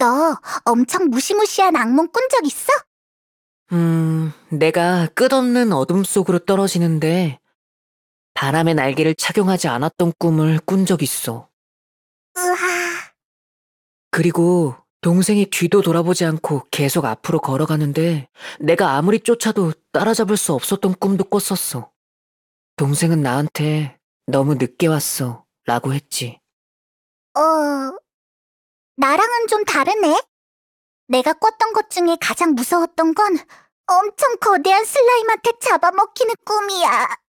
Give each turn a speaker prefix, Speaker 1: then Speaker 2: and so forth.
Speaker 1: 너 엄청 무시무시한 악몽 꾼 적 있어?
Speaker 2: 내가 끝없는 어둠 속으로 떨어지는데 바람의 날개를 착용하지 않았던 꿈을 꾼 적 있어.
Speaker 1: 으아,
Speaker 2: 그리고 동생이 뒤도 돌아보지 않고 계속 앞으로 걸어가는데 내가 아무리 쫓아도 따라잡을 수 없었던 꿈도 꿨었어. 동생은 나한테 너무 늦게 왔어 라고 했지.
Speaker 1: 어, 나랑은 좀 다르네. 내가 꿨던 것 중에 가장 무서웠던 건 엄청 거대한 슬라임한테 잡아먹히는 꿈이야.